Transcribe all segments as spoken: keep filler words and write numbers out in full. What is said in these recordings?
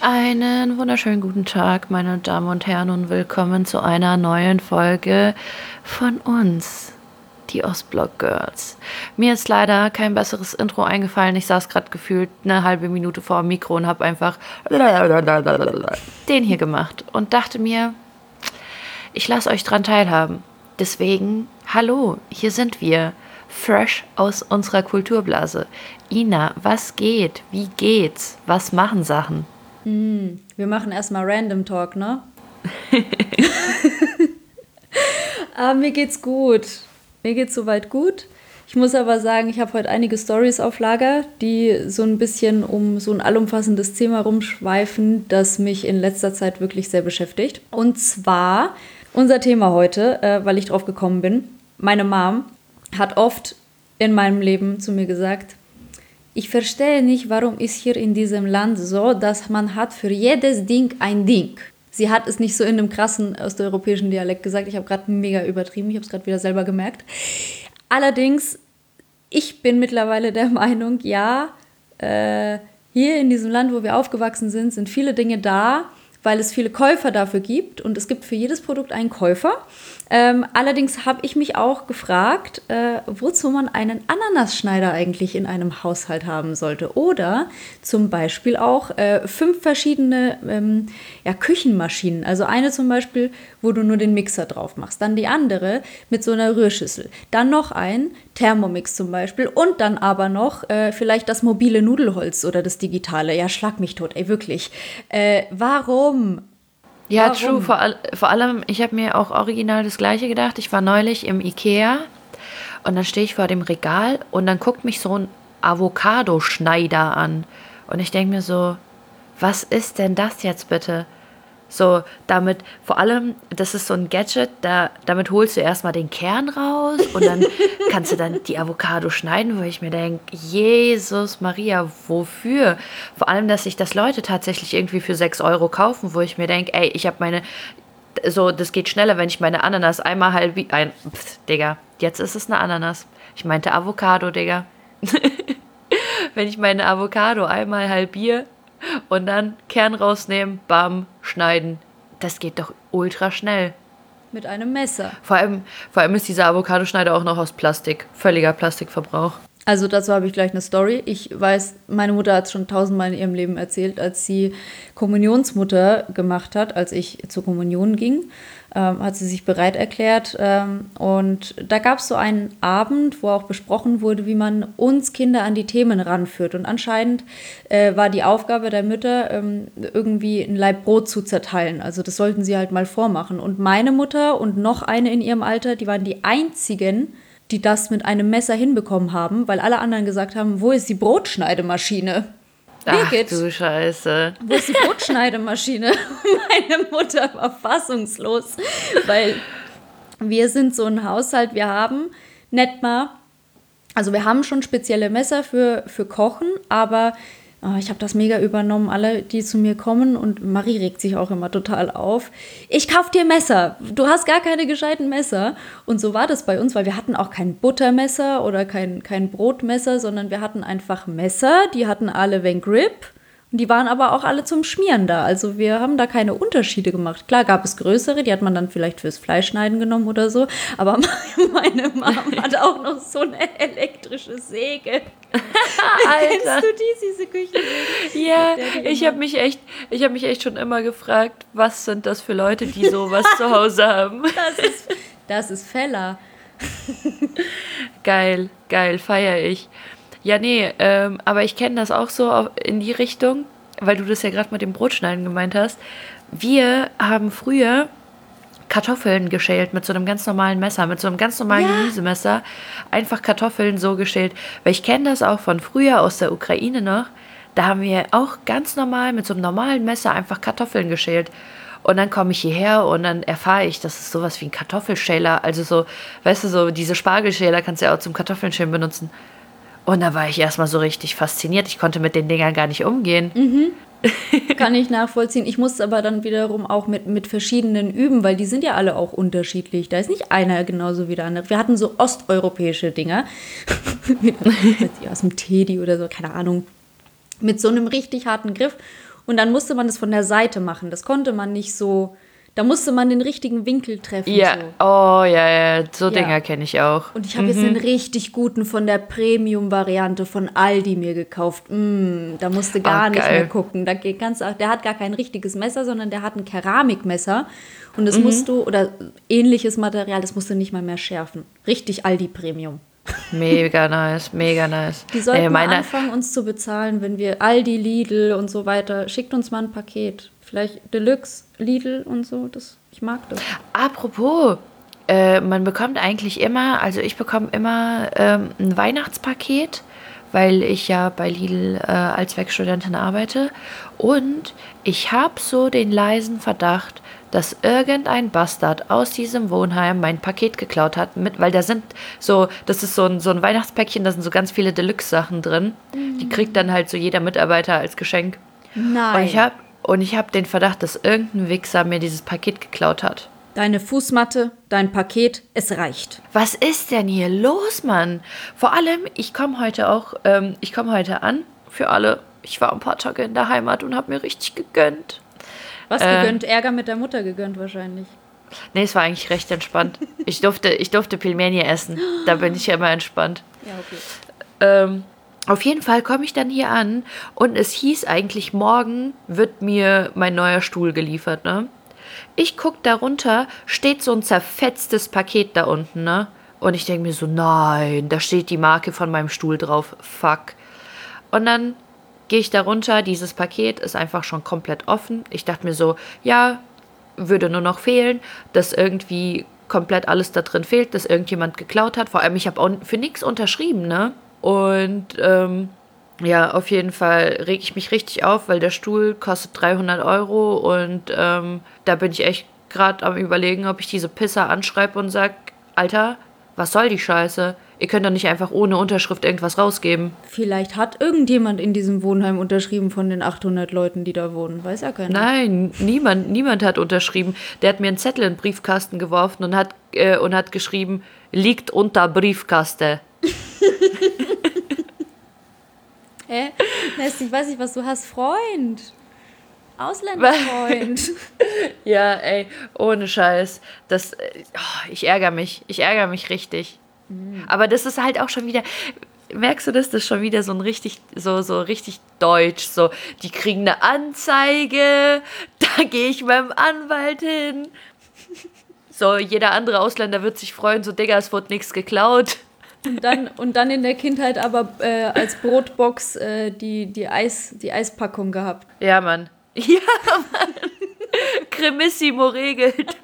Einen wunderschönen guten Tag, meine Damen und Herren, und willkommen zu einer neuen Folge von uns, die Ostblock Girls. Mir ist leider kein besseres Intro eingefallen. Ich saß gerade gefühlt eine halbe Minute vor dem Mikro und habe einfach den hier gemacht und dachte mir, ich lasse euch dran teilhaben. Deswegen, hallo, hier sind wir, fresh aus unserer Kulturblase. Ina, was geht? Wie geht's? Was machen Sachen? Mm, wir machen erstmal Random Talk, ne? Aber mir geht's gut. Mir geht's soweit gut. Ich muss aber sagen, ich habe heute einige Stories auf Lager, die so ein bisschen um so ein allumfassendes Thema rumschweifen, das mich in letzter Zeit wirklich sehr beschäftigt. Und zwar unser Thema heute, äh, weil ich drauf gekommen bin. Meine Mom hat oft in meinem Leben zu mir gesagt, ich verstehe nicht, warum ist hier in diesem Land so, dass man hat für jedes Ding ein Ding. Sie hat es nicht so in einem krassen osteuropäischen Dialekt gesagt. Ich habe gerade mega übertrieben. Ich habe es gerade wieder selber gemerkt. Allerdings, ich bin mittlerweile der Meinung, ja, äh, hier in diesem Land, wo wir aufgewachsen sind, sind viele Dinge da, weil es viele Käufer dafür gibt. Und es gibt für jedes Produkt einen Käufer. Ähm, allerdings habe ich mich auch gefragt, äh, wozu man einen Ananasschneider eigentlich in einem Haushalt haben sollte. Oder zum Beispiel auch äh, fünf verschiedene ähm, ja, Küchenmaschinen. Also eine zum Beispiel, wo du nur den Mixer drauf machst. Dann die andere mit so einer Rührschüssel. Dann noch ein Thermomix zum Beispiel. Und dann aber noch äh, vielleicht das mobile Nudelholz oder das digitale. Ja, schlag mich tot, ey, wirklich. Äh, warum? Ja, Warum? true. Vor, all, vor allem, ich habe mir auch original das Gleiche gedacht. Ich war neulich im Ikea und dann stehe ich vor dem Regal und dann guckt mich so ein Avocado-Schneider an. Und ich denke mir so, was ist denn das jetzt bitte? So, damit, vor allem, das ist so ein Gadget, da, damit holst du erstmal den Kern raus und dann kannst du dann die Avocado schneiden, wo ich mir denke, Jesus Maria, wofür? Vor allem, dass sich das Leute tatsächlich irgendwie für sechs Euro kaufen, wo ich mir denke, ey, ich habe meine, so, das geht schneller, wenn ich meine Ananas einmal halb, ein, pff, Digga, jetzt ist es eine Ananas. Ich meinte Avocado, Digga. Wenn ich meine Avocado einmal halbiere, und dann Kern rausnehmen, bam, schneiden. Das geht doch ultra schnell. Mit einem Messer. Vor allem, vor allem ist dieser Avocadoschneider auch noch aus Plastik. Völliger Plastikverbrauch. Also dazu habe ich gleich eine Story. Ich weiß, meine Mutter hat es schon tausendmal in ihrem Leben erzählt, als sie Kommunionsmutter gemacht hat, als ich zur Kommunion ging, ähm, hat sie sich bereit erklärt. Ähm, und da gab es so einen Abend, wo auch besprochen wurde, wie man uns Kinder an die Themen ranführt. Und anscheinend äh, war die Aufgabe der Mütter, ähm, irgendwie ein Laib Brot zu zerteilen. Also das sollten sie halt mal vormachen. Und meine Mutter und noch eine in ihrem Alter, die waren die einzigen, die das mit einem Messer hinbekommen haben, weil alle anderen gesagt haben, wo ist die Brotschneidemaschine? Ach du Scheiße. Wo ist die Brotschneidemaschine? Meine Mutter war fassungslos, weil wir sind so ein Haushalt, wir haben nicht mal, also wir haben schon spezielle Messer für, für Kochen, aber oh, ich habe das mega übernommen, alle, die zu mir kommen, und Marie regt sich auch immer total auf. Ich kauf dir Messer, du hast gar keine gescheiten Messer. Und so war das bei uns, weil wir hatten auch kein Buttermesser oder kein, kein Brotmesser, sondern wir hatten einfach Messer, die hatten alle wen Grip. Und die waren aber auch alle zum Schmieren da. Also wir haben da keine Unterschiede gemacht. Klar gab es größere, die hat man dann vielleicht fürs Fleischschneiden genommen oder so. Aber meine Mom hat auch noch so eine elektrische Säge. Alter. Kennst du die, diese Küchensäge? Ja, ich habe mich echt, ich habe mich echt schon immer gefragt, was sind das für Leute, die sowas zu Hause haben? Das ist, das ist Feller. Geil, geil, feiere ich. Ja, nee, ähm, aber ich kenne das auch so in die Richtung, weil du das ja gerade mit dem Brotschneiden gemeint hast. Wir haben früher Kartoffeln geschält mit so einem ganz normalen Messer, mit so einem ganz normalen ja. Gemüsemesser. Einfach Kartoffeln so geschält. Weil ich kenne das auch von früher aus der Ukraine noch. Da haben wir auch ganz normal mit so einem normalen Messer einfach Kartoffeln geschält. Und dann komme ich hierher und dann erfahre ich, das ist sowas wie ein Kartoffelschäler. Also so, weißt du, so diese Spargelschäler kannst du ja auch zum Kartoffeln benutzen. Und da war ich erstmal so richtig fasziniert. Ich konnte mit den Dingern gar nicht umgehen. Mhm. Kann ich nachvollziehen. Ich musste aber dann wiederum auch mit, mit verschiedenen üben, weil die sind ja alle auch unterschiedlich. Da ist nicht einer genauso wie der andere. Wir hatten so osteuropäische Dinger. Aus dem Teddy oder so, keine Ahnung. Mit so einem richtig harten Griff. Und dann musste man das von der Seite machen. Das konnte man nicht so, da musste man den richtigen Winkel treffen. Ja, so. oh ja, ja, so Ja. Dinger kenne ich auch. Und ich habe jetzt einen richtig guten von der Premium-Variante von Aldi mir gekauft. Mm, da musste gar Ah, nicht geil. mehr gucken. Da geht ganz, der hat gar kein richtiges Messer, sondern der hat ein Keramikmesser. Und das musst du, oder ähnliches Material, das musst du nicht mal mehr schärfen. Richtig Aldi Premium. Mega nice, mega nice. Die sollten Nee, mal meine, anfangen, uns zu bezahlen, wenn wir Aldi, Lidl und so weiter, schickt uns mal ein Paket. Vielleicht Deluxe, Lidl und so, das, ich mag das. Apropos, äh, man bekommt eigentlich immer, also ich bekomme immer ähm, ein Weihnachtspaket, weil ich ja bei Lidl äh, als Werkstudentin arbeite. Und ich habe so den leisen Verdacht, dass irgendein Bastard aus diesem Wohnheim mein Paket geklaut hat, mit, weil da sind so, das ist so ein, so ein Weihnachtspäckchen, da sind so ganz viele Deluxe-Sachen drin. Die kriegt dann halt so jeder Mitarbeiter als Geschenk. Nein. Und ich habe und ich habe den Verdacht, dass irgendein Wichser mir dieses Paket geklaut hat. Deine Fußmatte, dein Paket, es reicht. Was ist denn hier los, Mann? Vor allem, ich komme heute auch, ähm, ich komme heute an für alle. Ich war ein paar Tage in der Heimat und habe mir richtig gegönnt. Was Äh. gegönnt? Ärger mit der Mutter gegönnt wahrscheinlich. Nee, es war eigentlich recht entspannt. Ich durfte, ich durfte Pilmeni essen. Da bin ich ja immer entspannt. Ja, okay. Ähm, auf jeden Fall komme ich dann hier an und es hieß eigentlich, morgen wird mir mein neuer Stuhl geliefert, ne? Ich gucke darunter, steht so ein zerfetztes Paket da unten, ne? Und ich denke mir so, nein, da steht die Marke von meinem Stuhl drauf, fuck. Und dann gehe ich da runter, dieses Paket ist einfach schon komplett offen. Ich dachte mir so, ja, würde nur noch fehlen, dass irgendwie komplett alles da drin fehlt, dass irgendjemand geklaut hat. Vor allem, ich habe auch für nichts unterschrieben, ne? Und ähm, ja, auf jeden Fall reg ich mich richtig auf, weil der Stuhl kostet dreihundert Euro und ähm, da bin ich echt gerade am Überlegen, ob ich diese Pisser anschreibe und sag, Alter, was soll die Scheiße? Ihr könnt doch nicht einfach ohne Unterschrift irgendwas rausgeben. Vielleicht hat irgendjemand in diesem Wohnheim unterschrieben von den achthundert Leuten, die da wohnen. Weiß ja keiner. Nein, niemand, niemand hat unterschrieben. Der hat mir einen Zettel in den Briefkasten geworfen und hat, äh, und hat geschrieben, liegt unter Briefkaste. Hä? Nest, ich weiß nicht, was du hast. Freund. Ausländerfreund. Ja, ey, ohne Scheiß. Das, äh, oh, ich ärgere mich. Ich ärgere mich richtig. Aber das ist halt auch schon wieder, merkst du das? Das ist schon wieder so ein richtig, so, so richtig deutsch. So, die kriegen eine Anzeige, da gehe ich meinem Anwalt hin. So, jeder andere Ausländer wird sich freuen, so, Digga, es wurde nichts geklaut. Und dann, und dann in der Kindheit aber äh, als Brotbox äh, die, die, Eis, die Eispackung gehabt. Ja, Mann. Ja, Mann. Cremissimo regelt.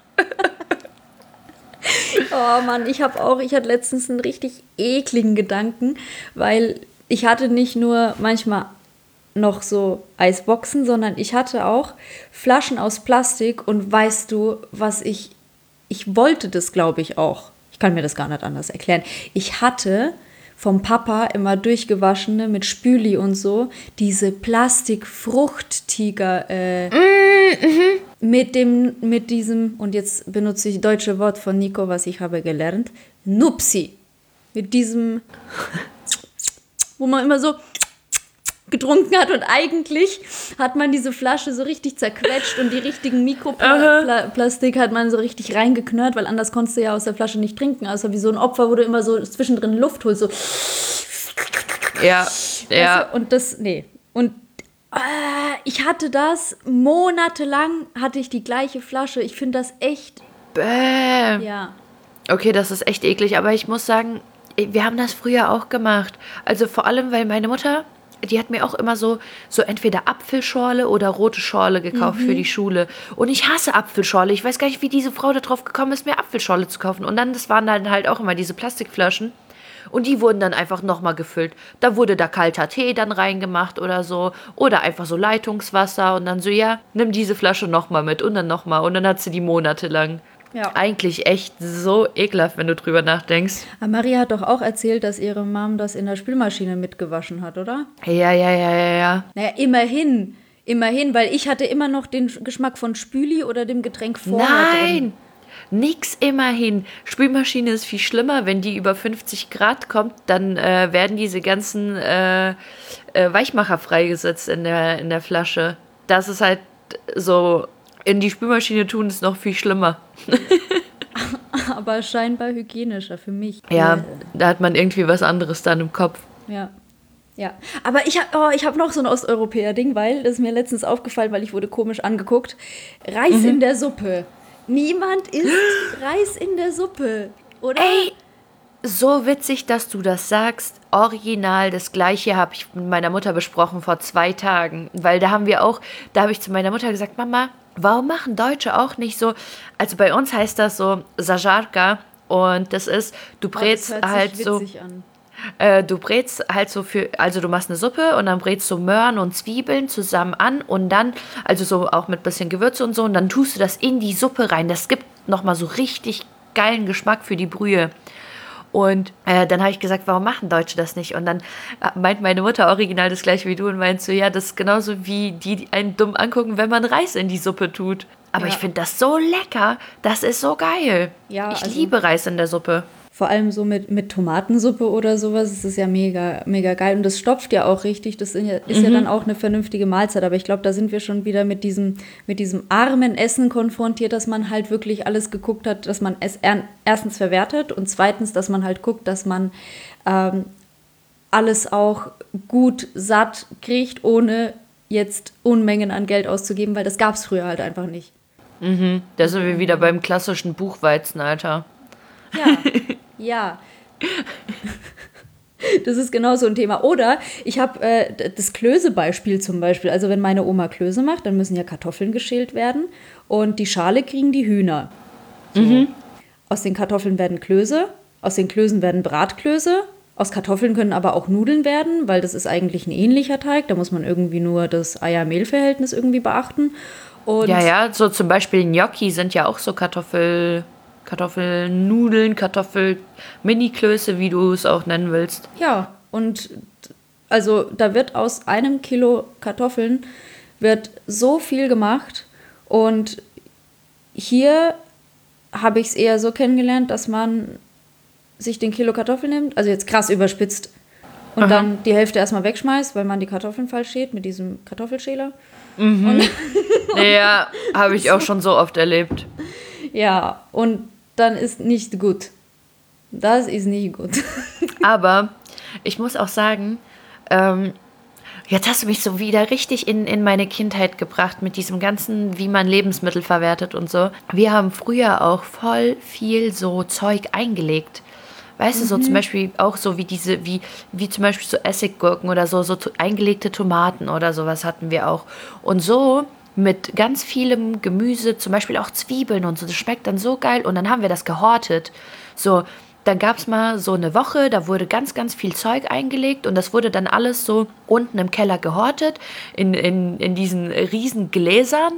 Oh Mann, ich habe auch, ich hatte letztens einen richtig ekligen Gedanken, weil ich hatte nicht nur manchmal noch so Eisboxen, sondern ich hatte auch Flaschen aus Plastik und weißt du, was ich, ich wollte das, glaube ich, auch. Ich kann mir das gar nicht anders erklären. Ich hatte vom Papa immer durchgewaschene mit Spüli und so diese Plastikfruchttiger äh, mm, mit dem mit diesem, und jetzt benutze ich deutsche Wort von Nico, was ich habe gelernt, Nupsi. Mit diesem, wo man immer so getrunken hat und eigentlich hat man diese Flasche so richtig zerquetscht und die richtigen Mikroplastik hat man so richtig reingeknurrt, weil anders konntest du ja aus der Flasche nicht trinken, außer wie so ein Opfer, wo du immer so zwischendrin Luft holst, so. Ja, ja. Weißt du? Und das, nee. Und äh, ich hatte das, monatelang hatte ich die gleiche Flasche. Ich finde das echt, Bäh. ja. Okay, das ist echt eklig, aber ich muss sagen, wir haben das früher auch gemacht. Also vor allem, weil meine Mutter, die hat mir auch immer so, so entweder Apfelschorle oder rote Schorle gekauft für die Schule. Und ich hasse Apfelschorle. Ich weiß gar nicht, wie diese Frau da drauf gekommen ist, mir Apfelschorle zu kaufen. Und dann, das waren dann halt auch immer diese Plastikflaschen. Und die wurden dann einfach nochmal gefüllt. Da wurde da kalter Tee dann reingemacht oder so. Oder einfach so Leitungswasser. Und dann so, ja, nimm diese Flasche nochmal mit. Und dann nochmal. Und dann hat sie die monatelang. Ja. Eigentlich echt so ekelhaft, wenn du drüber nachdenkst. Aber Maria hat doch auch erzählt, dass ihre Mom das in der Spülmaschine mitgewaschen hat, oder? Ja, ja, ja, ja, ja. Naja, immerhin. Immerhin, weil ich hatte immer noch den Geschmack von Spüli oder dem Getränk vorher Nein! drin. Nix immerhin. Spülmaschine ist viel schlimmer. Wenn die über fünfzig Grad kommt, dann äh, werden diese ganzen äh, äh, Weichmacher freigesetzt in der, in der Flasche. Das ist halt so, in die Spülmaschine tun ist noch viel schlimmer. Aber scheinbar hygienischer für mich. Ja, da hat man irgendwie was anderes dann im Kopf. Ja. Ja, aber ich habe oh, ich hab noch so ein Osteuropäer-Ding, weil das ist mir letztens aufgefallen, weil ich wurde komisch angeguckt. Reis mhm. in der Suppe. Niemand isst Reis in der Suppe, oder? Ey, so witzig, dass du das sagst. Original, das Gleiche habe ich mit meiner Mutter besprochen vor zwei Tagen. Weil da haben wir auch, da habe ich zu meiner Mutter gesagt, Mama, warum machen Deutsche auch nicht so, also bei uns heißt das so Zajarka und das ist, du brätst oh, halt so... An. Äh, du brätst halt so für, also du machst eine Suppe und dann brätst du Möhren und Zwiebeln zusammen an und dann, also so auch mit bisschen Gewürze und so und dann tust du das in die Suppe rein. Das gibt nochmal so richtig geilen Geschmack für die Brühe. Und äh, dann habe ich gesagt, warum machen Deutsche das nicht? Und dann meint meine Mutter original das gleiche wie du und meint so, ja, das ist genauso wie die, die einen dumm angucken, wenn man Reis in die Suppe tut. Aber ja. Ich finde das so lecker, das ist so geil. Ja, ich also liebe Reis in der Suppe. Vor allem so mit, mit Tomatensuppe oder sowas, das ist ja mega, mega geil. Und das stopft ja auch richtig, das ist ja, ist mhm. ja dann auch eine vernünftige Mahlzeit. Aber ich glaube, da sind wir schon wieder mit diesem, mit diesem armen Essen konfrontiert, dass man halt wirklich alles geguckt hat, dass man es er, erstens verwertet und zweitens, dass man halt guckt, dass man ähm, alles auch gut satt kriegt, ohne jetzt Unmengen an Geld auszugeben, weil das gab es früher halt einfach nicht. Mhm. Da sind wir wieder beim klassischen Buchweizen, Alter. Ja, ja. Das ist genau so ein Thema. Oder ich habe äh, das Klöße-Beispiel zum Beispiel. Also wenn meine Oma Klöße macht, dann müssen ja Kartoffeln geschält werden und die Schale kriegen die Hühner. So. Mhm. Aus den Kartoffeln werden Klöße, aus den Klößen werden Bratklöße, aus Kartoffeln können aber auch Nudeln werden, weil das ist eigentlich ein ähnlicher Teig. Da muss man irgendwie nur das Eier-Mehl-Verhältnis irgendwie beachten. Und ja, ja, so zum Beispiel Gnocchi sind ja auch so Kartoffel... Kartoffelnudeln, Kartoffel-Mini-Klöße, wie du es auch nennen willst. Ja, und also da wird aus einem Kilo Kartoffeln wird so viel gemacht und hier habe ich es eher so kennengelernt, dass man sich den Kilo Kartoffeln nimmt, also jetzt krass überspitzt und Aha. dann die Hälfte erstmal wegschmeißt, weil man die Kartoffeln falsch schält mit diesem Kartoffelschäler. Mhm. Und, ja, habe ich auch schon so oft erlebt. Ja, und dann ist nicht gut. Das ist nicht gut. Aber ich muss auch sagen, ähm, jetzt hast du mich so wieder richtig in, in meine Kindheit gebracht mit diesem ganzen, wie man Lebensmittel verwertet und so. Wir haben früher auch voll viel so Zeug eingelegt. Weißt mhm. du, so zum Beispiel auch so wie diese, wie, wie zum Beispiel so Essiggurken oder so, so to- eingelegte Tomaten oder sowas hatten wir auch. Und so mit ganz vielem Gemüse, zum Beispiel auch Zwiebeln und so. Das schmeckt dann so geil. Und dann haben wir das gehortet. So, dann gab es mal so eine Woche, da wurde ganz, ganz viel Zeug eingelegt. Und das wurde dann alles so unten im Keller gehortet, in, in, in diesen riesen Gläsern.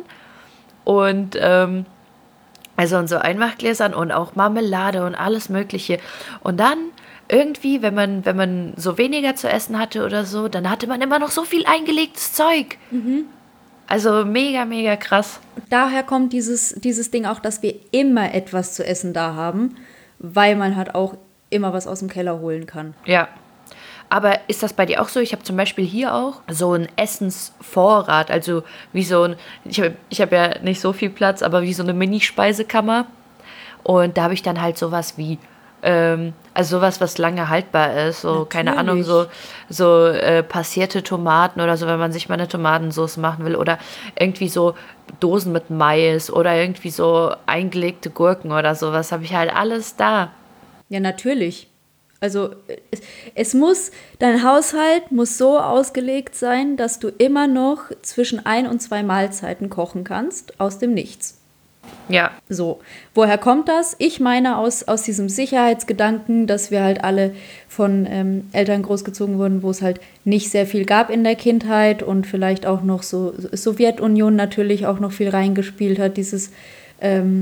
Und, ähm, also in so Einmachgläsern und auch Marmelade und alles Mögliche. Und dann irgendwie, wenn man, wenn man so weniger zu essen hatte oder so, dann hatte man immer noch so viel eingelegtes Zeug. Mhm. Also mega, mega krass. Daher kommt dieses, dieses Ding auch, dass wir immer etwas zu essen da haben, weil man halt auch immer was aus dem Keller holen kann. Ja. Aber ist das bei dir auch so? Ich habe zum Beispiel hier auch so einen Essensvorrat, also wie so ein, ich habe ich hab ja nicht so viel Platz, aber wie so eine Mini-Speisekammer. Und da habe ich dann halt sowas wie, ähm, also sowas, was lange haltbar ist, so, Natürlich. keine Ahnung, so, so äh, passierte Tomaten oder so, wenn man sich mal eine Tomatensauce machen will oder irgendwie so Dosen mit Mais oder irgendwie so eingelegte Gurken oder sowas, habe ich halt alles da. Ja, natürlich. Also es, es muss, dein Haushalt muss so ausgelegt sein, dass du immer noch zwischen ein und zwei Mahlzeiten kochen kannst, aus dem Nichts. Ja. So, woher kommt das? Ich meine aus, aus diesem Sicherheitsgedanken, dass wir halt alle von ähm, Eltern großgezogen wurden, wo es halt nicht sehr viel gab in der Kindheit und vielleicht auch noch so Sowjetunion natürlich auch noch viel reingespielt hat, dieses ähm,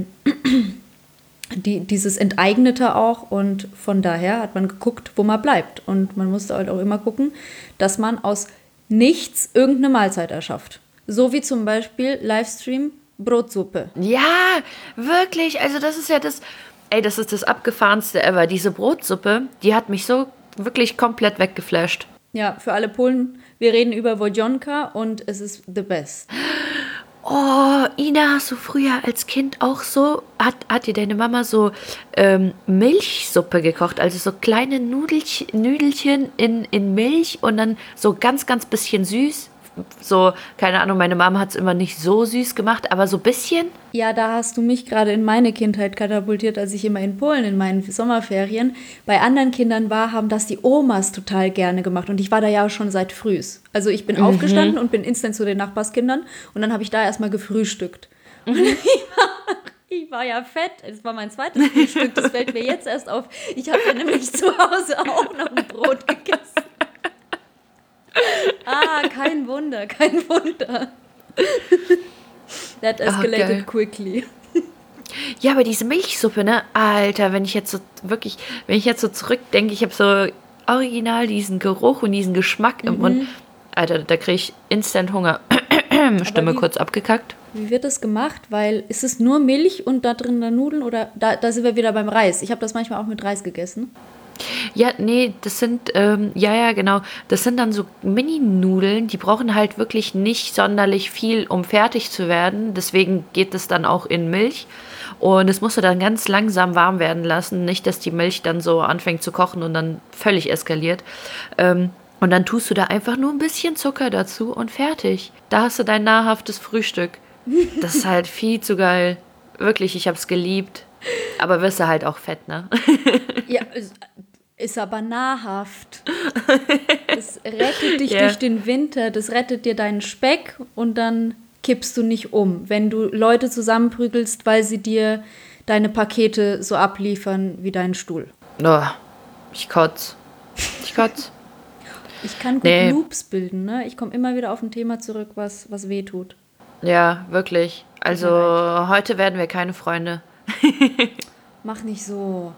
Die, dieses Enteignete auch und von daher hat man geguckt, wo man bleibt und man musste halt auch immer gucken, dass man aus nichts irgendeine Mahlzeit erschafft. So wie zum Beispiel Livestream Brotsuppe. Ja, wirklich. Also das ist ja das, ey, das ist das abgefahrenste ever. Diese Brotsuppe, die hat mich so wirklich komplett weggeflasht. Ja, für alle Polen, wir reden über Wodzionka und es ist the best. Oh, Ina, hast du früher als Kind auch so, hat, hat dir deine Mama so ähm, Milchsuppe gekocht? Also so kleine Nudelchen, Nüdelchen in, in Milch und dann so ganz, ganz bisschen süß? So, keine Ahnung, meine Mama hat es immer nicht so süß gemacht, aber so ein bisschen? Ja, da hast du mich gerade in meine Kindheit katapultiert, als ich immer in Polen in meinen Sommerferien bei anderen Kindern war, haben das die Omas total gerne gemacht. Und ich war da ja schon seit frühs. Also ich bin mhm. aufgestanden und bin instant zu den Nachbarskindern und dann habe ich da erstmal gefrühstückt. Mhm. Und ich war, ich war ja fett. Das war mein zweites Frühstück. Das fällt mir jetzt erst auf. Ich habe ja nämlich zu Hause auch noch ein Brot gegessen. Ah, kein Wunder, kein Wunder. That escalated oh, quickly. Ja, aber diese Milchsuppe, ne? Alter, wenn ich jetzt so wirklich, wenn ich jetzt so zurückdenke, ich habe so original diesen Geruch und diesen Geschmack im mhm. Mund. Alter, da kriege ich instant Hunger. Stimme wie, kurz abgekackt. Wie wird das gemacht? Weil, ist es nur Milch und da drin dann Nudeln? Oder da, da sind wir wieder beim Reis. Ich habe das manchmal auch mit Reis gegessen. Ja, nee, das sind, ähm, ja, ja, genau, das sind dann so Mini-Nudeln, die brauchen halt wirklich nicht sonderlich viel, um fertig zu werden, deswegen geht es dann auch in Milch und das musst du dann ganz langsam warm werden lassen, nicht, dass die Milch dann so anfängt zu kochen und dann völlig eskaliert, ähm, und dann tust du da einfach nur ein bisschen Zucker dazu und fertig, da hast du dein nahrhaftes Frühstück, das ist halt viel zu geil, wirklich, ich hab's geliebt, aber wirst du halt auch fett, ne? Ja, ist aber nahrhaft. Das rettet dich yeah. durch den Winter, das rettet dir deinen Speck und dann kippst du nicht um, wenn du Leute zusammenprügelst, weil sie dir deine Pakete so abliefern wie deinen Stuhl. Oh, ich kotz. Ich kotz. Ich kann gut nee. Loops bilden, ne? Ich komme immer wieder auf ein Thema zurück, was, was weh tut. Ja, wirklich. Also heute werden wir keine Freunde. Mach nicht so.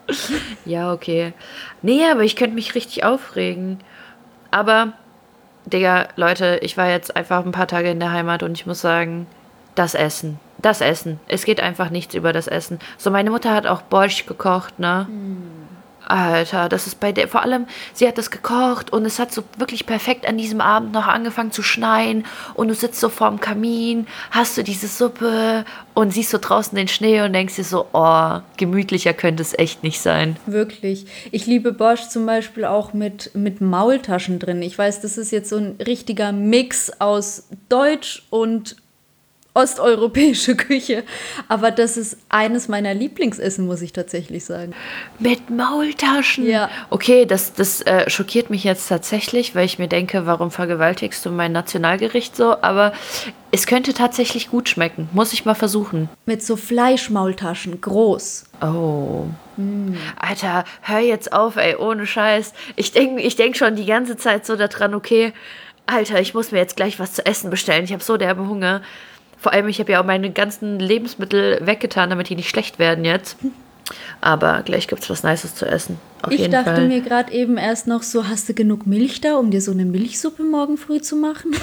Ja, okay. Nee, aber ich könnte mich richtig aufregen. Aber, Digga, Leute, ich war jetzt einfach ein paar Tage in der Heimat und ich muss sagen, das Essen. Das Essen. Es geht einfach nichts über das Essen. So, meine Mutter hat auch Borscht gekocht, ne? Hm. Alter, das ist bei der, vor allem, sie hat das gekocht und es hat so wirklich perfekt an diesem Abend noch angefangen zu schneien und du sitzt so vorm Kamin, hast du diese Suppe und siehst so draußen den Schnee und denkst dir so, oh, gemütlicher könnte es echt nicht sein. Wirklich. Ich liebe Borscht zum Beispiel auch mit, mit Maultaschen drin. Ich weiß, das ist jetzt so ein richtiger Mix aus Deutsch und osteuropäische Küche, aber das ist eines meiner Lieblingsessen, muss ich tatsächlich sagen. Mit Maultaschen? Ja. Okay, das, das äh, schockiert mich jetzt tatsächlich, weil ich mir denke, warum vergewaltigst du mein Nationalgericht so? Aber es könnte tatsächlich gut schmecken. Muss ich mal versuchen. Mit so Fleischmaultaschen, groß. Oh. Mm. Alter, hör jetzt auf, ey, ohne Scheiß. Ich denke ich denk schon die ganze Zeit so daran, okay, Alter, ich muss mir jetzt gleich was zu essen bestellen. Ich habe so derbe Hunger. Vor allem, ich habe ja auch meine ganzen Lebensmittel weggetan, damit die nicht schlecht werden jetzt. Aber gleich gibt es was Nices zu essen. Auf ich jeden dachte Fall. mir gerade eben erst noch so, hast du genug Milch da, um dir so eine Milchsuppe morgen früh zu machen?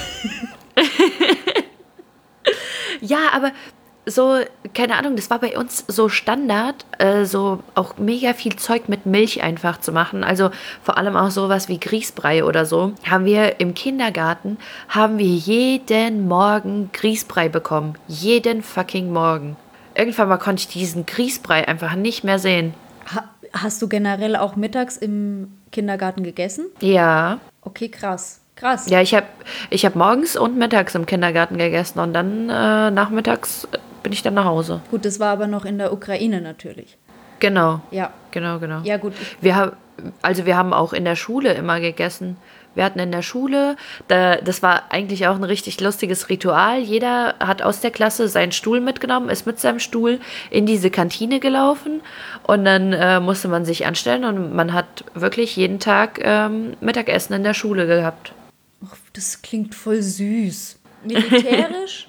Ja, aber so, keine Ahnung, das war bei uns so Standard, äh, so auch mega viel Zeug mit Milch einfach zu machen. Also vor allem auch sowas wie Grießbrei oder so. Haben wir im Kindergarten, haben wir jeden Morgen Grießbrei bekommen. Jeden fucking Morgen. Irgendwann mal konnte ich diesen Grießbrei einfach nicht mehr sehen. Ha- hast du generell auch mittags im Kindergarten gegessen? Ja. Okay, krass. Krass. Ja, ich habe ich hab morgens und mittags im Kindergarten gegessen und dann äh, nachmittags bin ich dann nach Hause. Gut, das war aber noch in der Ukraine natürlich. Genau. Ja. Genau, genau. Ja, gut. Wir haben, also wir haben auch in der Schule immer gegessen. Wir hatten in der Schule, da, das war eigentlich auch ein richtig lustiges Ritual. Jeder hat aus der Klasse seinen Stuhl mitgenommen, ist mit seinem Stuhl in diese Kantine gelaufen und dann äh, musste man sich anstellen und man hat wirklich jeden Tag ähm, Mittagessen in der Schule gehabt. Ach, das klingt voll süß. Militärisch?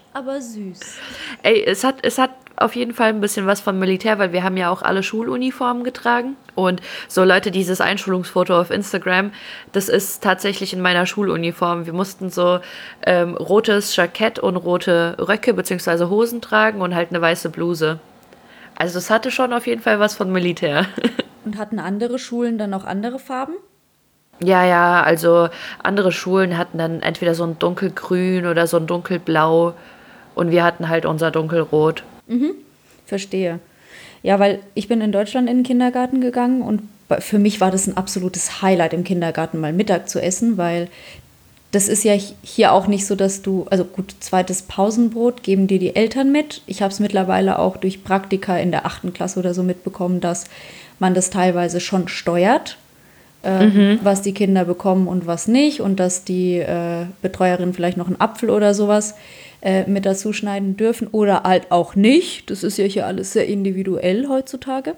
aber süß. Ey, es hat, es hat auf jeden Fall ein bisschen was vom Militär, weil wir haben ja auch alle Schuluniformen getragen. Und so Leute, dieses Einschulungsfoto auf Instagram, das ist tatsächlich in meiner Schuluniform. Wir mussten so ähm, rotes Jackett und rote Röcke bzw. Hosen tragen und halt eine weiße Bluse. Also es hatte schon auf jeden Fall was von Militär. Und hatten andere Schulen dann auch andere Farben? Ja, ja, also andere Schulen hatten dann entweder so ein dunkelgrün oder so ein dunkelblau und wir hatten halt unser dunkelrot. Verstehe. Ja, weil ich bin in Deutschland in den Kindergarten gegangen und bei- für mich war das ein absolutes Highlight im Kindergarten mal Mittag zu essen, weil das ist ja hi- hier auch nicht so, dass du, also gut, zweites Pausenbrot geben dir die Eltern mit. Ich habe es mittlerweile auch durch Praktika in der achten Klasse oder so mitbekommen, dass man das teilweise schon steuert, ähm, was die Kinder bekommen und was nicht und dass die äh, Betreuerin vielleicht noch einen Apfel oder sowas äh, mit dazu schneiden dürfen oder halt auch nicht. Das ist ja hier alles sehr individuell heutzutage.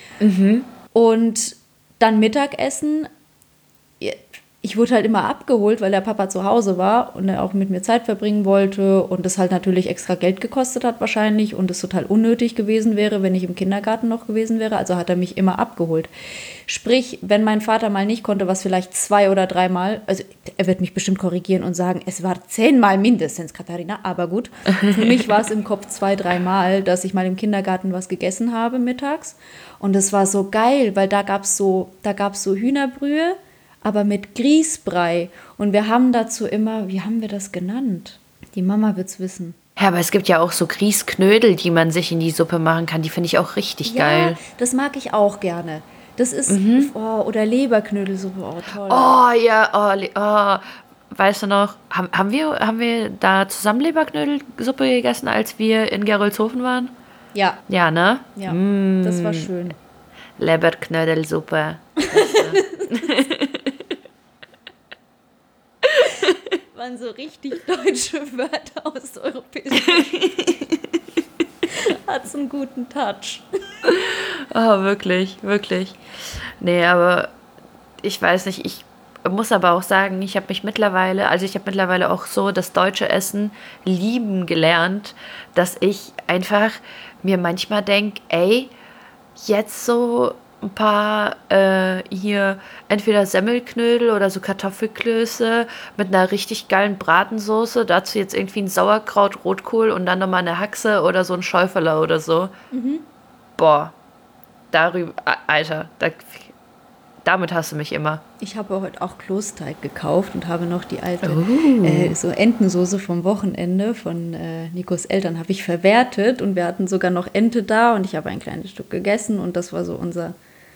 Und dann Mittagessen. Ich wurde halt immer abgeholt, weil der Papa zu Hause war und er auch mit mir Zeit verbringen wollte und das halt natürlich extra Geld gekostet hat wahrscheinlich und es total unnötig gewesen wäre, wenn ich im Kindergarten noch gewesen wäre. Also hat er mich immer abgeholt. Sprich, wenn mein Vater mal nicht konnte, was vielleicht zwei oder dreimal, also er wird mich bestimmt korrigieren und sagen, es war zehnmal mindestens, Katharina, aber gut. Für mich war es im Kopf zwei, dreimal, dass ich mal im Kindergarten was gegessen habe mittags und es war so geil, weil da gab es so, da gab's so Hühnerbrühe, aber mit Grießbrei. Und wir haben dazu immer, wie haben wir das genannt? Die Mama wird's wissen. Ja, aber es gibt ja auch so Grießknödel, die man sich in die Suppe machen kann. Die finde ich auch richtig Ja, geil. das mag ich auch gerne. Das ist, oh, oder Leberknödelsuppe, oh toll. Oh ja, oh, le- oh. Weißt du noch, haben, haben, wir, haben wir da zusammen Leberknödelsuppe gegessen, als wir in Gerolzhofen waren? Ja, Ja, ne? ja, das war schön. Leberknödelsuppe. Waren so richtig deutsche Wörter aus europäischen. Hat so einen guten Touch. Oh, wirklich, wirklich. Nee, aber ich weiß nicht, ich muss aber auch sagen, ich habe mich mittlerweile, also ich habe mittlerweile auch so das deutsche Essen lieben gelernt, dass ich einfach mir manchmal denke, ey, jetzt so ein paar äh, hier entweder Semmelknödel oder so Kartoffelklöße mit einer richtig geilen Bratensoße, dazu jetzt irgendwie ein Sauerkraut, Rotkohl und dann nochmal eine Haxe oder so ein Schäuferler oder so. Boah, darüber, Alter, da, damit hast du mich immer. Ich habe heute auch Kloßteig gekauft und habe noch die alte äh, so Entensoße vom Wochenende von äh, Nikos Eltern habe ich verwertet und wir hatten sogar noch Ente da und ich habe ein kleines Stück gegessen und das war so unser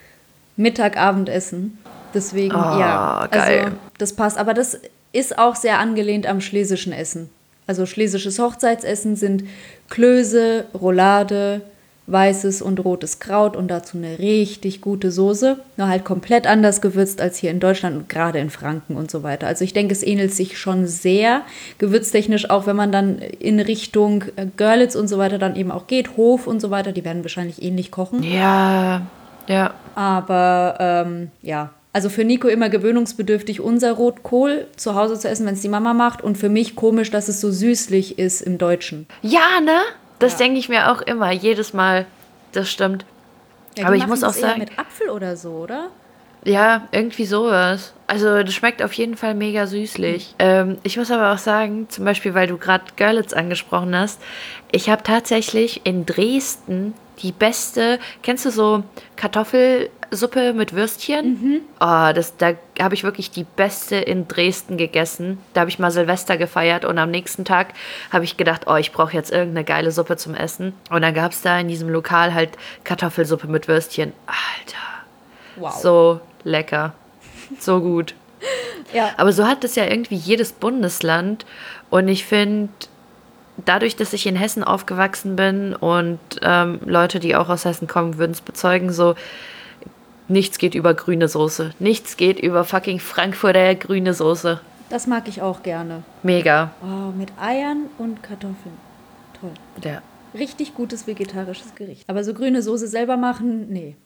Mittag-Abendessen. Deswegen, Oh, ja, geil. also das passt. Aber das ist auch sehr angelehnt am schlesischen Essen. Also schlesisches Hochzeitsessen sind Klöße, Roulade, weißes und rotes Kraut und dazu eine richtig gute Soße. Nur halt komplett anders gewürzt als hier in Deutschland und gerade in Franken und so weiter. Also ich denke, es ähnelt sich schon sehr gewürztechnisch, auch wenn man dann in Richtung äh, Görlitz und so weiter dann eben auch geht, Hof und so weiter, die werden wahrscheinlich ähnlich kochen. Ja, ja. Aber ähm, ja, also für Nico immer gewöhnungsbedürftig, unser Rotkohl zu Hause zu essen, wenn es die Mama macht. Und für mich komisch, dass es so süßlich ist im Deutschen. Ja, ne? Das Ja. denke ich mir auch immer, jedes Mal. Das stimmt. Ja, die Aber ich machen muss auch das eher sagen, mit Apfel oder so, oder? ja, irgendwie sowas. Also das schmeckt auf jeden Fall mega süßlich. Ähm, ich muss aber auch sagen, zum Beispiel, weil du gerade Görlitz angesprochen hast, ich habe tatsächlich in Dresden die beste, kennst du so Kartoffelsuppe mit Würstchen? Oh, das, da habe ich wirklich die beste in Dresden gegessen. Da habe ich mal Silvester gefeiert und am nächsten Tag habe ich gedacht, oh, ich brauche jetzt irgendeine geile Suppe zum Essen. Und dann gab es da in diesem Lokal halt Kartoffelsuppe mit Würstchen. Alter. Wow. So lecker. So gut. Ja. Aber so hat es ja irgendwie jedes Bundesland. Und ich finde, dadurch, dass ich in Hessen aufgewachsen bin und ähm, Leute, die auch aus Hessen kommen, würden es bezeugen, so nichts geht über grüne Soße. Nichts geht über fucking Frankfurter grüne Soße. Das mag ich auch gerne. Mega. Oh, mit Eiern und Kartoffeln. Toll. Ja. Richtig gutes vegetarisches Gericht. Aber so grüne Soße selber machen, nee.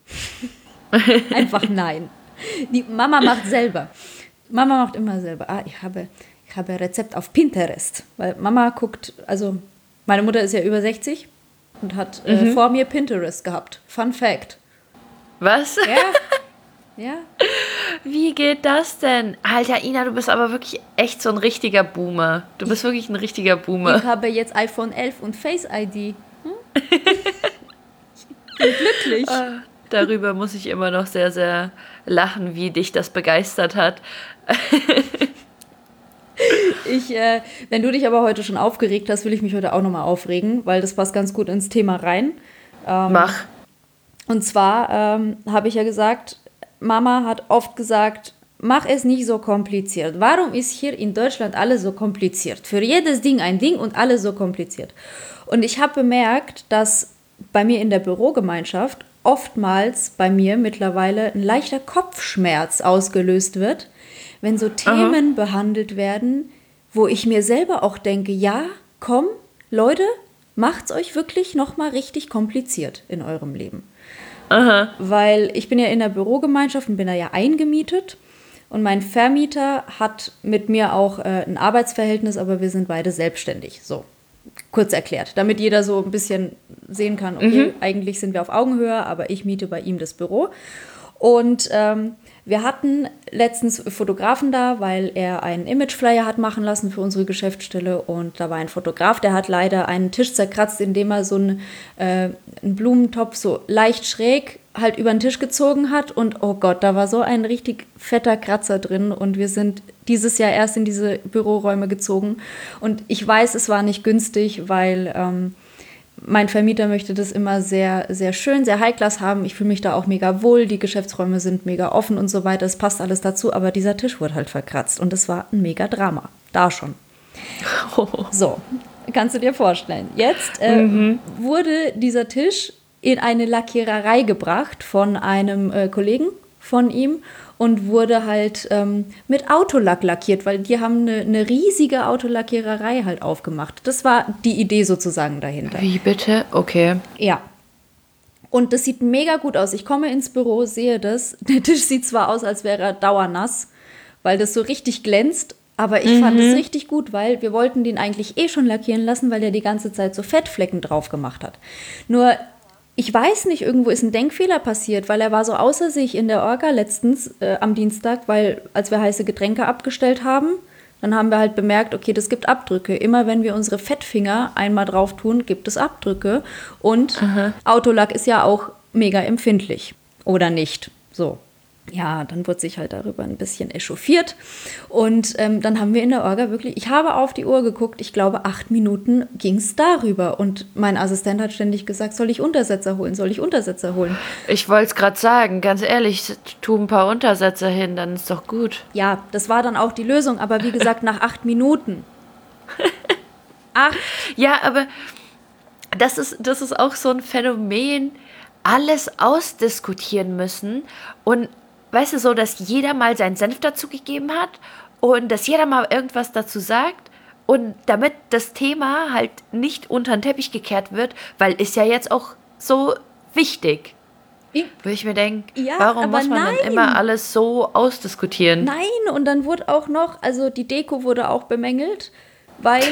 Einfach nein. Die Mama macht selber. Mama macht immer selber. Ah, ich habe, ich habe ein Rezept auf Pinterest. Weil Mama guckt, also Meine Mutter ist ja über sechzig und hat äh, Mhm. vor mir Pinterest gehabt. Fun Fact. Was? Ja, ja. Wie geht das denn? Alter, Ina, du bist aber wirklich echt so ein richtiger Boomer. Du bist wirklich ein richtiger Ich Boomer. habe jetzt iPhone elf und Face I D. Hm? Ich bin glücklich. Ah, darüber muss ich immer noch sehr, sehr lachen, wie dich das begeistert hat. Ich, äh, wenn du dich aber heute schon aufgeregt hast, will ich mich heute auch nochmal aufregen, weil das passt ganz gut ins Thema rein. Ähm, Mach. Und zwar ähm, habe ich ja gesagt, Mama hat oft gesagt, mach es nicht so kompliziert. Warum ist hier in Deutschland alles so kompliziert? Für jedes Ding ein Ding und alles so kompliziert. Und ich habe bemerkt, dass bei mir in der Bürogemeinschaft oftmals bei mir mittlerweile ein leichter Kopfschmerz ausgelöst wird, wenn so Themen behandelt werden, wo ich mir selber auch denke, ja, komm, Leute, macht's euch wirklich nochmal richtig kompliziert in eurem Leben. Aha. Weil ich bin ja in der Bürogemeinschaft und bin da ja eingemietet und mein Vermieter hat mit mir auch äh, ein Arbeitsverhältnis, aber wir sind beide selbstständig. So, kurz erklärt, damit jeder so ein bisschen sehen kann, okay, mhm. eigentlich sind wir auf Augenhöhe, aber ich miete bei ihm das Büro. Und ähm, wir hatten letztens Fotografen da, weil er einen Imageflyer hat machen lassen für unsere Geschäftsstelle. Und da war ein Fotograf, der hat leider einen Tisch zerkratzt, indem er so einen, äh, einen Blumentopf so leicht schräg halt über den Tisch gezogen hat. Und oh Gott, da war so ein richtig fetter Kratzer drin. Und wir sind dieses Jahr erst in diese Büroräume gezogen. Und ich weiß, es war nicht günstig, weil Ähm, mein Vermieter möchte das immer sehr, sehr schön, sehr High-Class haben. Ich fühle mich da auch mega wohl. Die Geschäftsräume sind mega offen und so weiter. Es passt alles dazu. Aber dieser Tisch wurde halt verkratzt. Und es war ein mega Drama. Da schon. Oh. So, kannst du dir vorstellen. Jetzt äh, mhm. wurde dieser Tisch in eine Lackiererei gebracht von einem äh, Kollegen von ihm und wurde halt ähm, mit Autolack lackiert, weil die haben eine, eine riesige Autolackiererei halt aufgemacht. Das war die Idee sozusagen dahinter. Wie bitte? Okay. Ja. Und das sieht mega gut aus. Ich komme ins Büro, sehe das. Der Tisch sieht zwar aus, als wäre er dauernass, weil das so richtig glänzt, aber ich mhm. fand es richtig gut, weil wir wollten den eigentlich eh schon lackieren lassen, weil der die ganze Zeit so Fettflecken drauf gemacht hat. Nur ich weiß nicht, irgendwo ist ein Denkfehler passiert, weil er war so außer sich in der Orga letztens äh, am Dienstag, weil als wir heiße Getränke abgestellt haben, dann haben wir halt bemerkt, okay, das gibt Abdrücke. Immer wenn wir unsere Fettfinger einmal drauf tun, gibt es Abdrücke. Und Aha. Autolack ist ja auch mega empfindlich. Oder nicht? So. Ja, dann wurde sich halt darüber ein bisschen echauffiert. Und ähm, dann haben wir in der Orga wirklich, ich habe auf die Uhr geguckt, ich glaube, acht Minuten ging es darüber. Und mein Assistent hat ständig gesagt, soll ich Untersetzer holen, soll ich Untersetzer holen? Ich wollte es gerade sagen, ganz ehrlich, tu ein paar Untersetzer hin, dann ist doch gut. Ja, das war dann auch die Lösung, aber wie gesagt, nach acht Minuten. Acht. Ja, aber das ist, das ist auch so ein Phänomen, alles ausdiskutieren müssen und weißt du, so, dass jeder mal seinen Senf dazu gegeben hat und dass jeder mal irgendwas dazu sagt und damit das Thema halt nicht unter den Teppich gekehrt wird, weil ist ja jetzt auch so wichtig. Ich, Wo ich mir denke, ja, warum muss man nein. dann immer alles so ausdiskutieren? Nein, und dann wurde auch noch, also die Deko wurde auch bemängelt, weil...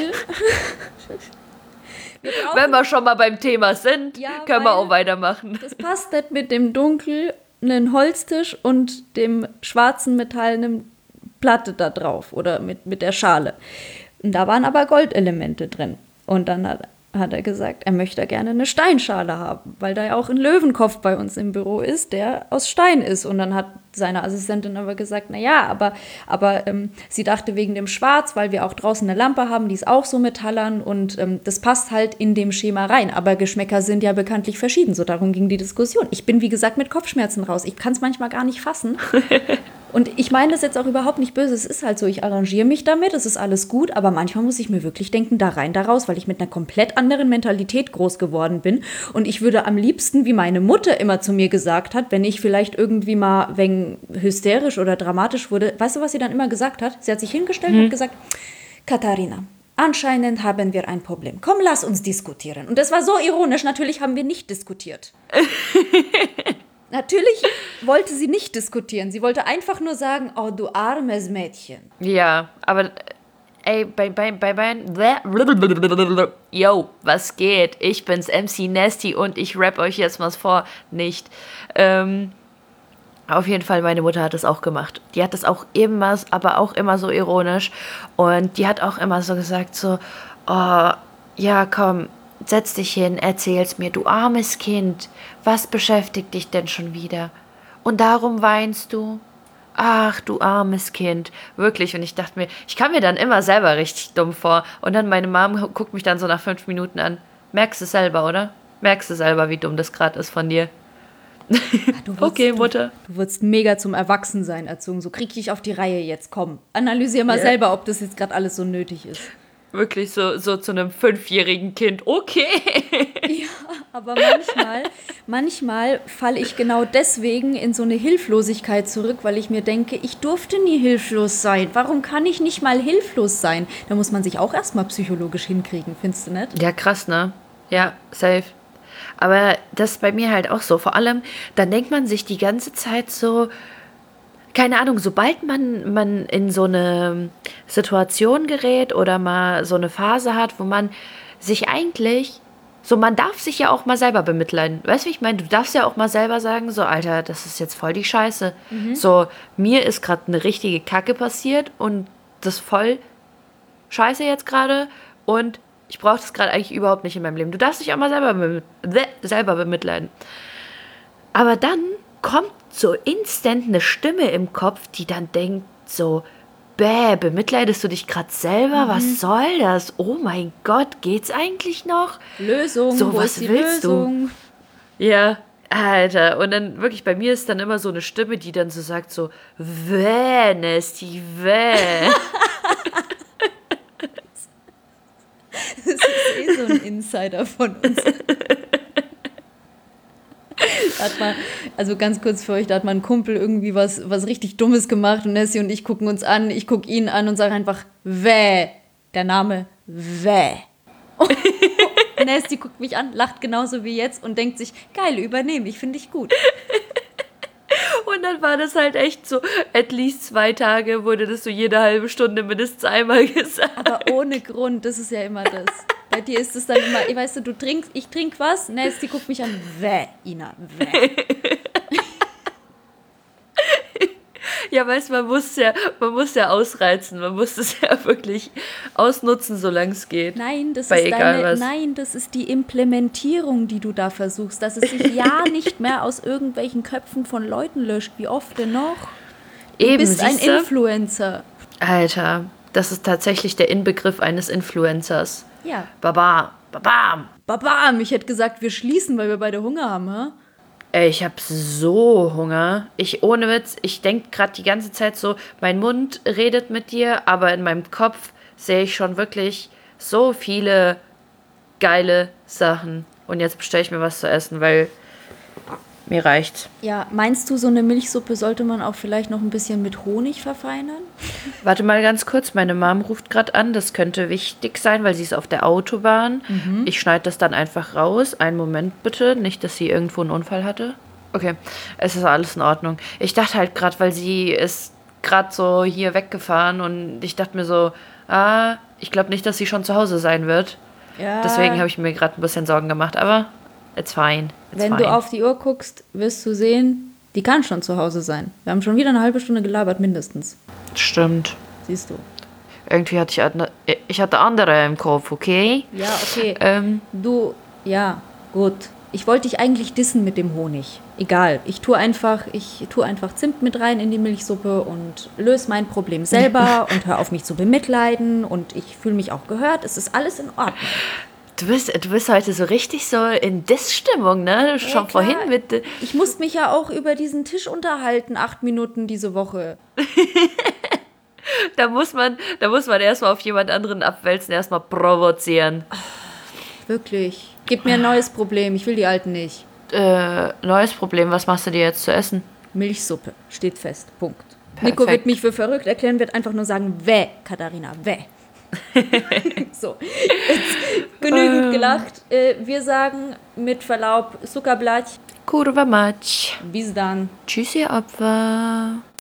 wir Wenn wir schon mal beim Thema sind, ja, können wir auch weitermachen. Das passt nicht mit dem Dunkel... einen Holztisch und dem schwarzen metallenen Platte da drauf oder mit, mit der Schale. Und da waren aber Goldelemente drin. Und dann hat, hat er gesagt, er möchte gerne eine Steinschale haben, weil da ja auch ein Löwenkopf bei uns im Büro ist, der aus Stein ist. Und dann hat seine Assistentin aber gesagt, naja, aber, aber ähm, sie dachte wegen dem Schwarz, weil wir auch draußen eine Lampe haben, die ist auch so metallern und ähm, das passt halt in dem Schema rein. Aber Geschmäcker sind ja bekanntlich verschieden, so darum ging die Diskussion. Ich bin, wie gesagt, mit Kopfschmerzen raus. Ich kann es manchmal gar nicht fassen. Und ich meine das jetzt auch überhaupt nicht böse, es ist halt so, ich arrangiere mich damit, es ist alles gut, aber manchmal muss ich mir wirklich denken, da rein, da raus, weil ich mit einer komplett anderen Mentalität groß geworden bin und ich würde am liebsten, wie meine Mutter immer zu mir gesagt hat, wenn ich vielleicht irgendwie mal wegen hysterisch oder dramatisch wurde, weißt du, was sie dann immer gesagt hat? Sie hat sich hingestellt und mhm. hat gesagt, Katharina, anscheinend haben wir ein Problem. Komm, lass uns diskutieren. Und das war so ironisch, natürlich haben wir nicht diskutiert. Natürlich wollte sie nicht diskutieren. Sie wollte einfach nur sagen, oh, du armes Mädchen. Ja, aber ey, bei, bei, bei, bei, yo, was geht? Ich bin's, M C Nasty und ich rap euch jetzt was vor. Nicht. Ähm, auf jeden Fall, meine Mutter hat das auch gemacht. Die hat das auch immer, aber auch immer so ironisch. Und die hat auch immer so gesagt, so, oh, ja, komm, setz dich hin, erzähl's mir, du armes Kind. Was beschäftigt dich denn schon wieder? Und darum weinst du? Ach, du armes Kind. Wirklich. Und ich dachte mir, ich kam mir dann immer selber richtig dumm vor. Und dann meine Mom guckt mich dann so nach fünf Minuten an. Merkst du selber, oder? Merkst du selber, wie dumm das gerade ist von dir? Ach, du wurdest, okay, Mutter. Du, du wurdest mega zum Erwachsensein erzogen. So, krieg dich auf die Reihe jetzt, komm. Analysier mal yeah. selber, ob das jetzt gerade alles so nötig ist. Wirklich so, so zu einem fünfjährigen Kind. Okay. Ja, aber manchmal, manchmal falle ich genau deswegen in so eine Hilflosigkeit zurück, weil ich mir denke, ich durfte nie hilflos sein. Warum kann ich nicht mal hilflos sein? Da muss man sich auch erstmal psychologisch hinkriegen, findest du nicht? Ja, krass, ne? Ja, safe. Aber das ist bei mir halt auch so. Vor allem, dann denkt man sich die ganze Zeit so, keine Ahnung, sobald man, man in so eine Situation gerät oder mal so eine Phase hat, wo man sich eigentlich, so man darf sich ja auch mal selber bemitleiden. Weißt du, wie ich meine? Du darfst ja auch mal selber sagen, so Alter, das ist jetzt voll die Scheiße. Mhm. So, mir ist gerade eine richtige Kacke passiert und das ist voll Scheiße jetzt gerade und ich brauche das gerade eigentlich überhaupt nicht in meinem Leben. Du darfst dich auch mal selber, bem- selber bemitleiden. Aber dann kommt so instant eine Stimme im Kopf, die dann denkt so, bäh, bemitleidest du dich gerade selber? Mhm. Was soll das? Oh mein Gott, geht's eigentlich noch? Lösung, so, wo was ist die willst Lösung? Du? Ja, Alter. Und dann wirklich, bei mir ist dann immer so eine Stimme, die dann so sagt so, wäh, Nasty, wäh. Das ist eh so ein Insider von uns. Da hat man, also ganz kurz für euch, da hat mein Kumpel irgendwie was, was richtig Dummes gemacht und Nessie und ich gucken uns an, ich gucke ihn an und sage einfach, wäh, der Name, wäh. Und Nessie guckt mich an, lacht genauso wie jetzt und denkt sich, geil, übernehme ich, finde ich gut. Und dann war das halt echt so, at least zwei Tage wurde das so jede halbe Stunde mindestens einmal gesagt. Aber ohne Grund, das ist ja immer das. Bei dir ist es dann immer, ich weißt du, du trinkst, ich trink was, Nasty guckt mich an, wäh, Ina, wäh. Ja, weißt du, man muss ja, man muss ja ausreizen, man muss es ja wirklich ausnutzen, solange es geht. Nein, das Bei ist egal deine, was. nein, das ist die Implementierung, die du da versuchst, dass es sich ja nicht mehr aus irgendwelchen Köpfen von Leuten löscht. Wie oft denn noch? Du Eben, bist ein siehste? Influencer. Alter, das ist tatsächlich der Inbegriff eines Influencers. Ja. Baba, babam. Babam, ich hätte gesagt, wir schließen, weil wir beide Hunger haben, hä? Ey, ich hab so Hunger. Ich, ohne Witz, ich denk gerade die ganze Zeit so, mein Mund redet mit dir, aber in meinem Kopf sehe ich schon wirklich so viele geile Sachen. Und jetzt bestelle ich mir was zu essen, weil mir reicht's. Ja, meinst du, so eine Milchsuppe sollte man auch vielleicht noch ein bisschen mit Honig verfeinern? Warte mal ganz kurz, meine Mom ruft gerade an. Das könnte wichtig sein, weil sie ist auf der Autobahn. Mhm. Ich schneide das dann einfach raus. Einen Moment bitte, nicht, dass sie irgendwo einen Unfall hatte. Okay, es ist alles in Ordnung. Ich dachte halt gerade, weil sie ist gerade so hier weggefahren und ich dachte mir so, ah, ich glaube nicht, dass sie schon zu Hause sein wird. Ja. Deswegen habe ich mir gerade ein bisschen Sorgen gemacht, aber it's fine. It's Wenn fine. du auf die Uhr guckst, wirst du sehen, die kann schon zu Hause sein. Wir haben schon wieder eine halbe Stunde gelabert, mindestens. Stimmt. Siehst du. Irgendwie hatte ich, eine, ich hatte andere im Kopf, okay? Ja, okay. Ähm, Du, ja, gut. Ich wollte dich eigentlich dissen mit dem Honig. Egal, ich tue einfach, ich tue einfach Zimt mit rein in die Milchsuppe und löse mein Problem selber und hör auf mich zu bemitleiden und ich fühle mich auch gehört. Es ist alles in Ordnung. Du bist, du bist heute so richtig so in Diss-Stimmung, ne? Schon Ja, vorhin mit... äh, Ich musste mich ja auch über diesen Tisch unterhalten, acht Minuten diese Woche. Da muss man, da muss man erstmal auf jemand anderen abwälzen, erstmal provozieren. Wirklich. Gib mir ein neues Problem, ich will die alten nicht. Äh, neues Problem, was machst du dir jetzt zu essen? Milchsuppe, steht fest, Punkt. Perfekt. Nico wird mich für verrückt erklären, wird einfach nur sagen, wäh, Katharina, wäh. So, jetzt genügend gelacht. Äh, wir sagen mit Verlaub, Zuckerblatt. Kurwa mać. Bis dann. Tschüss, ihr Opfer.